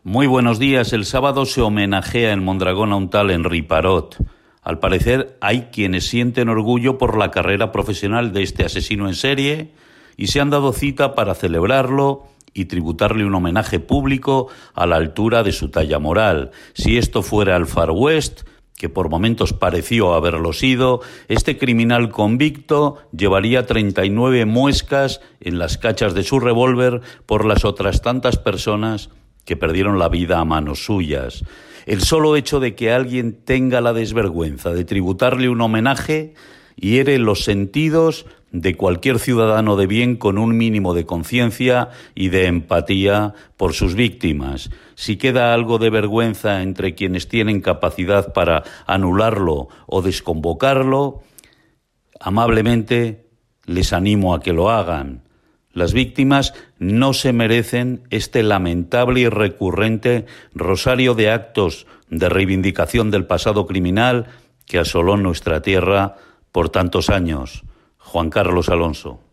Muy buenos días. El sábado se homenajea en Mondragón a un tal Henri Parot. Al parecer hay quienes sienten orgullo por la carrera profesional de este asesino en serie y se han dado cita para celebrarlo y tributarle un homenaje público a la altura de su talla moral. Si esto fuera el Far West, que por momentos pareció haberlo sido, este criminal convicto llevaría 39 muescas en las cachas de su revólver por las otras tantas personas que perdieron la vida a manos suyas. El solo hecho de que alguien tenga la desvergüenza de tributarle un homenaje hiere los sentidos de cualquier ciudadano de bien con un mínimo de conciencia y de empatía por sus víctimas. Si queda algo de vergüenza entre quienes tienen capacidad para anularlo o desconvocarlo, amablemente les animo a que lo hagan. Las víctimas no se merecen este lamentable y recurrente rosario de actos de reivindicación del pasado criminal que asoló nuestra tierra por tantos años. Juan Carlos Alonso.